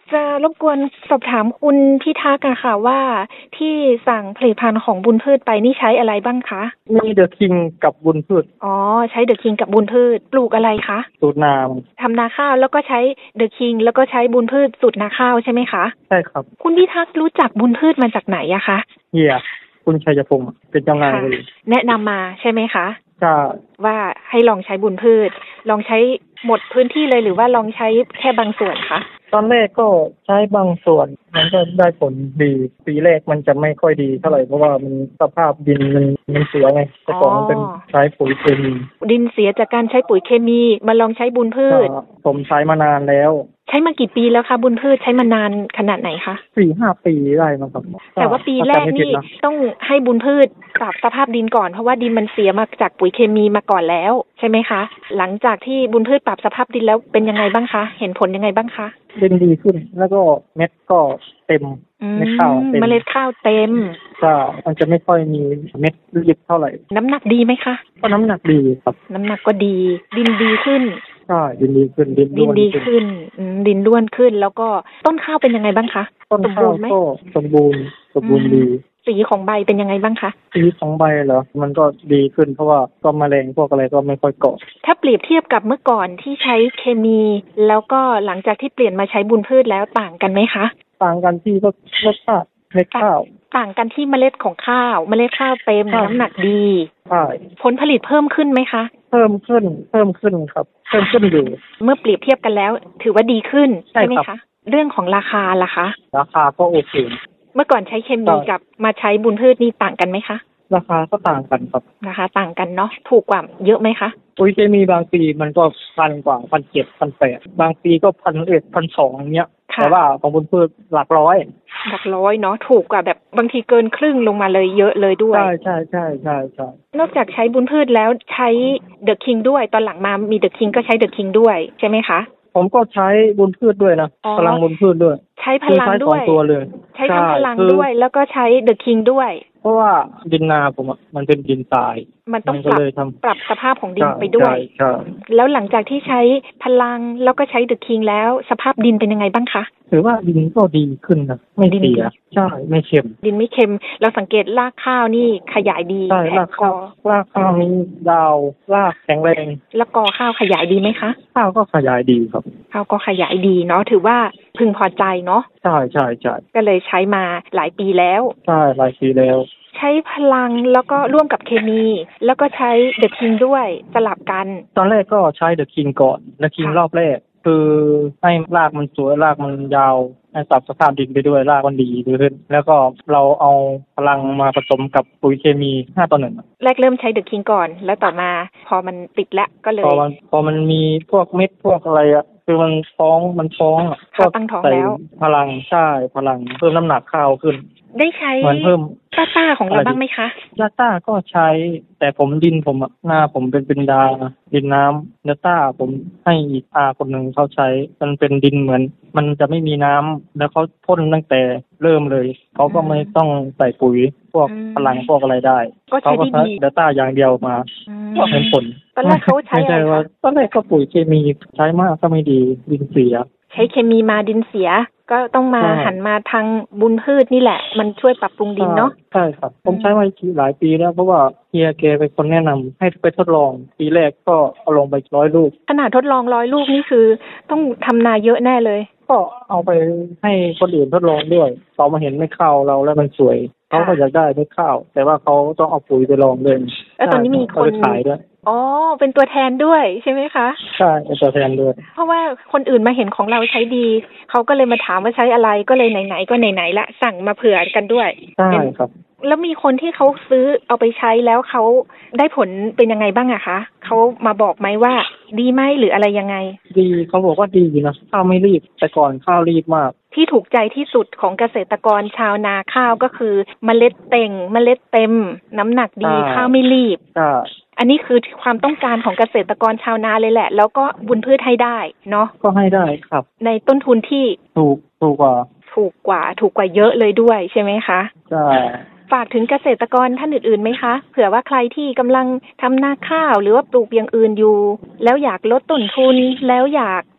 จะรบกวนสอบถามคุณพิทักษ์อะค่ะว่าที่สั่งผลิตภัณฑ์ของบุญพืชไปนี่ใช้อะไรบ้างคะมีเดอะคิงกับบุญพืชอ๋อใช้เดอะคิงกับบุญพืชปลูกอะไรคะสูตรนามทำนาข้าวแล้วก็ใช้เดอะคิงแล้วก็ใช้บุญพืชสูตรนาข้าวใช่ไหมคะใช่ครับคุณพิทักษ์รู้จักบุญพืชมาจากไหนอะคะเฮียคุณชัยพงศ์เป็นเจ้านายเลยแนะนำมาใช่ไหมคะใช่ว่าให้ลองใช้บุญพืชลองใช้หมดพื้นที่เลยหรือว่าลองใช้แค่บางส่วนคะตอนแรกก็ใช้บางส่วนมันก็ได้ผลดีปีแรกมันจะไม่ค่อยดีเท่าไหร่เพราะว่ามันสภาพดินมันเสียไงแต่ก่อนมันเป็นใช้ปุ๋ยเคมีดินเสียจากการใช้ปุ๋ยเคมีมาลองใช้บุญพืชผมใช้มานานแล้วใช้มากี่ปีแล้วคะบุญพืชใช้มานานขนาดไหนคะ 4-5 ปีได้มั้งครับแต่ว่าปีแรกนี่ต้องให้บุญพืชปรับสภาพดินก่อนเพราะว่าดินมันเสียมาจากปุ๋ยเคมีมาก่อนแล้วใช่ไหมคะหลังจากที่บุญพืชปรับสภาพดินแล้วเป็นยังไงบ้างคะเห็นผลยังไงบ้างคะดินดีขึ้นแล้วก็เม็ดก็เต็มเม็ดข้าวเต็มเมล็ดข้าวเต็มก็มันจะไม่ค่อยมีเม็ดรีบเท่าไหร่น้ำหนักดีไหมคะก็น้ำหนักดีครับน้ำหนักก็ดีดินดีขึ้นใช่ดินดีขึ้นดินดีขึ้นดินด้วนขึ้นแล้วก็ต้นข้าวเป็นยังไงบ้างคะต้นข้าวก็สมบูรณ์ดีสีของใบเป็นยังไงบ้างคะสีของใบเหรอมันก็ดีขึ้นเพราะว่าก็แมลงพวกอะไรก็ไม่ค่อยเกาะถ้าเปรียบเทียบกับเมื่อก่อนที่ใช้เคมีแล้วก็หลังจากที่เปลี่ยนมาใช้บุญพืชแล้วต่างกันไหมคะต่างกันที่ก็รสชาติเม็ดข้าวต่างกันที่เมล็ดของข้าวเมล็ดข้าวเต็มน้ำหนักดีใช่ผลผลิตเพิ่มขึ้นไหมคะเพิ่มขึ้นครับเพิ่มขึ้นอยู่เมื่อเปรียบเทียบกันแล้วถือว่าดีขึ้นใช่ไหมคะเรื่องของราคาล่ะคะราคาก็โอเคเมื่อก่อนใช้เคมีกับมาใช้บุญพืชนี่ต่างกันไหมคะราคาก็ต่างกันครับราคาต่างกันเนาะถูกกว่าเยอะไหมคะปุ๋ยเคมีบางปีมันก็1,000 กว่า1,700 1,800บางปีก็1,100 1,200อย่างเงี้ยแต่ว่าของบุญพืชหลักร้อยเนาะถูกกว่าแบบบางทีเกินครึ่งลงมาเลยเยอะเลยด้วยใช่นอกจากใช้บุญพืชแล้วใช้เดอะคิงด้วยตอนหลังมามีเดอะคิงก็ใช้เดอะคิงด้วยใช่ไหมคะผมก็ใช้บุญพืชด้วยนะพลังบุญพืชด้วยใช้พลังด้วยตัวเลยใช้ทั้งพลังด้วยแล้วก็ใช้เดอะคิงด้วยเพราะว่าดินนาผมมันเป็นดินทรายมันต้องปรับสภาพของดินไปด้วยแล้วหลังจากที่ใช้พลังแล้วก็ใช้เดอะคิงแล้วสภาพดินเป็นยังไงบ้างคะถือว่าดินก็ดีขึ้นนะไม่เสียใช่ไม่เค็มดินไม่เค็มเราสังเกตรากข้าวนี่ขยายดีใช่รากข้าวนี้ยาวรากแข็งแรงแล้วกอข้าวขยายดีไหมคะข้าวก็ขยายดีครับข้าวก็ขยายดีเนาะถือว่าพึงพอใจเนาะใช่ก็เลยใช้มาหลายปีแล้วใช่หลายปีแล้วใช้พลังแล้วก็ร่วมกับเคมีแล้วก็ใช้เดอะคิงด้วยสลับกันตอนแรกก็ใช้เดอะคิงก่อนเดอะคิงรอบแรกคือให้รากมันสวยรากมันยาวให้ปรับสภาพดินไปด้วยรากมันดีขึ้นแล้วก็เราเอาพลังมาผสมกับปุ๋ยเคมี5:1แรกเริ่มใช้เดอะคิงก่อนแล้วต่อมาพอมันติดแล้วก็เลยพอมันมีพวกเม็ดพวกอะไรอ่ะคือมันท้องก็ตั้งท้องแล้วพลังใช่พลังเพิ่มน้ำหนักข้าวขึ้นได้ใช้เพิ่มต้าของเราบ้างไหมคะต้าก็ใช้แต่ดินผมหน้าผมเป็นดินน้ำต้าผมให้อีกคนหนึ่งเขาใช้มันเป็นดินเหมือนมันจะไม่มีน้ำแล้วเขาพ่นตั้งแต่เริ่มเลยเขาก็ไม่ต้องใส่ปุ๋ยพวกพลังพวกอะไรได้เขาก็ใช้ต้าอย่างเดียวมาก็เห็นผลตอนแรกเขาใช้อะไรคะตอนแรกก็ปุ๋ยเคมีใช้มากก็ไม่ดีดินเสียใช้เคมีมาดินเสียก็ต้องมาหันมาทางบุญพืชนี่แหละมันช่วยปรับปรุงดินเนาะใช่ครับผมใช้มาหลายปีแล้วเพราะว่าเฮียแกเป็นคนแนะนำให้ไปทดลองปีแรกก็เอาลงไป100 ลูกขนาดทดลอง100 ลูกนี่คือต้องทำนาเยอะแน่เลยก็เอาไปให้คนอื่นทดลองด้วยเขามาเห็นไม่เข้าเราแล้วมันสวยเขาก็อยากได้ไม่เข้าแต่ว่าเขาต้องเอาปุ๋ยไปลองเลยแล้วตอนนี้มีคนขายด้วยเป็นตัวแทนด้วยใช่ไหมคะใช่เป็นตัวแทนด้วยเพราะว่าคนอื่นมาเห็นของเราใช้ดีเขาก็เลยมาถามว่าใช้อะไรก็เลยไหนๆก็ไหนๆละสั่งมาเผื่อกันด้วยใช่ครับแล้วมีคนที่เขาซื้อเอาไปใช้แล้วเขาได้ผลเป็นยังไงบ้างอะคะเขามาบอกไหมว่าดีไหมหรืออะไรยังไงดีเขาบอกว่าดีนะข้าวไม่รีบแต่ก่อนข้าวรีบมากที่ถูกใจที่สุดของเกษตรกรชาวนาข้าวก็คือเมล็ดเต่งเมล็ดเต็มน้ำหนักดีข้าวไม่รีบอันนี้คือความต้องการของเกษตรกรชาวนาเลยแหละแล้วก็บุญพืชให้ได้เนาะก็ให้ได้ครับในต้นทุนที่ถูกกว่าเยอะเลยด้วยใช่ไหมคะใช่ฝากถึงเกษตรกรท่านอื่นๆไหมคะเผื่อว่าใครที่กำลังทำนาข้าวหรือว่าปลูกอย่างอื่นอยู่แล้วอยากลดต้นทุนแล้วอยาก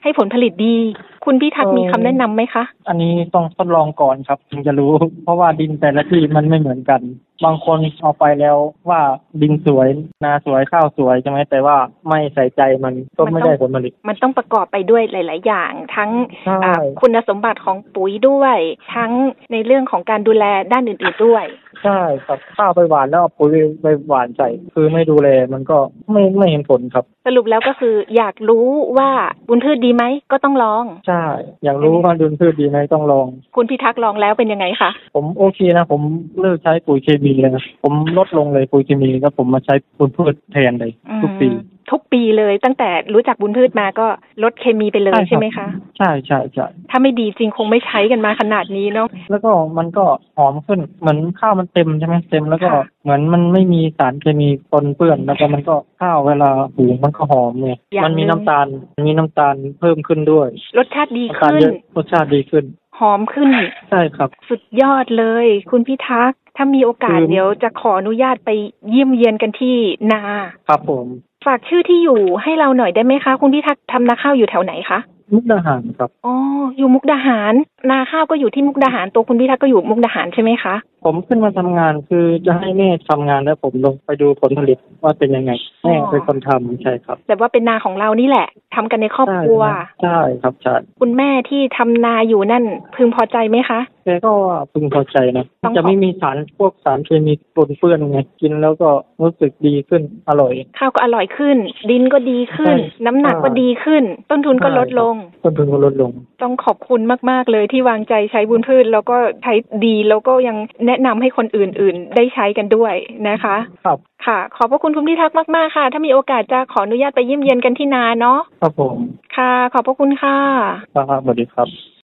ให้ผลผลิตดี คุณพิทักษ์มีคำแนะนำไหมคะอันนี้ต้องทดลองก่อนครับถึงจะรู้ เพราะว่าดินแต่ละที่มันไม่เหมือนกัน บางคนเอาไปแล้วว่าดินสวยนาสวยข้าวสวยใช่ไหมแต่ว่าไม่ใส่ใจมันก็ไม่ได้ผลผลิตมันต้องประกอบไปด้วยหลายๆอย่างทั้งคุณสมบัติของปุ๋ยด้วยทั้งในเรื่องของการดูแลด้านอื่นๆด้วยใช่ครับข้าวไปหวานแล้วเอาปุ๋ยไปหวานใส่คือไม่ดูแลมันก็ไม่เห็นผลครับสรุปแล้วก็คืออยากรู้ว่าบุญพืชดีไหมก็ต้องลองใช่อยากรู้ว่าบุญพืชดีไหมต้องลองคุณพิทักษ์ลองแล้วเป็นยังไงคะผมโอเคนะผมเลิกใช้ปุ๋ยเคมีเลยนะผมลดลงเลยปุ๋ยเคมีแล้วผมมาใช้บุญพืชแทนเลยทุกปีเลยตั้งแต่รู้จักบุญพืชมาก็ลดเคมีไปเลยใช่ไหมคะใช่ใช่ใช่ถ้าไม่ดีจริงคงไม่ใช้กันมาขนาดนี้เนาะแล้วก็มันก็หอมขึ้นเหมือนข้าวมันเต็มใช่ไหมเต็มแล้วก็เหมือนมันไม่มีสารเคมีปนเปื้อนแล้วก็มันก็ข้าวเวลาหุงมันก็หอมเนี่ยมันมีน้ำตาลเพิ่มขึ้นด้วยรสชาติดีขึ้นหอมขึ้นใช่ครับสุดยอดเลยคุณพิทักษ์ถ้ามีโอกาสเดี๋ยวจะขออนุญาตไปเยี่ยมเยียนกันที่นาครับผมฝากชื่อที่อยู่ให้เราหน่อยได้ไหมคะคุณพิทักษ์ทำนาข้าวอยู่แถวไหนคะมุกดาหารครับอ๋ออยู่มุกดาหารนาข้าวก็อยู่ที่มุกดาหารตัวคุณพิทักษ์ก็อยู่มุกดาหารใช่ไหมคะผมขึ้นมาทำงานคือจะให้แม่ทำงานแล้วผมลงไปดูผลผลิตว่าเป็นยังไงแม่เป็นคนทำใช่ครับแต่ว่าเป็นนาของเรานี่แหละทำกันในครอบครัวใช่ครับใช่คุณแม่ที่ทำนาอยู่นั่นพึงพอใจไหมคะแกก็พึงพอใจนะจะไม่มีพวกสารเคมีปนเปื้อนไงกินแล้วก็รู้สึกดีขึ้นอร่อยข้าวก็อร่อยขึ้นดินก็ดีขึ้นน้ำหนักก็ดีขึ้นต้นทุนก็ลดลงต้องขอบคุณมากๆเลยที่วางใจใช้บุญพืชแล้วก็ใช้ดีแล้วก็ยังแนะนำให้คนอื่นๆได้ใช้กันด้วยนะคะครับค่ะขอบพระคุณคุณพิทักษ์มากๆค่ะถ้ามีโอกาสจะขออนุญาตไปเยี่ยมเยียนกันที่นาเนาะครับผมค่ะขอบพระคุณค่ะครับสวัสดีครับ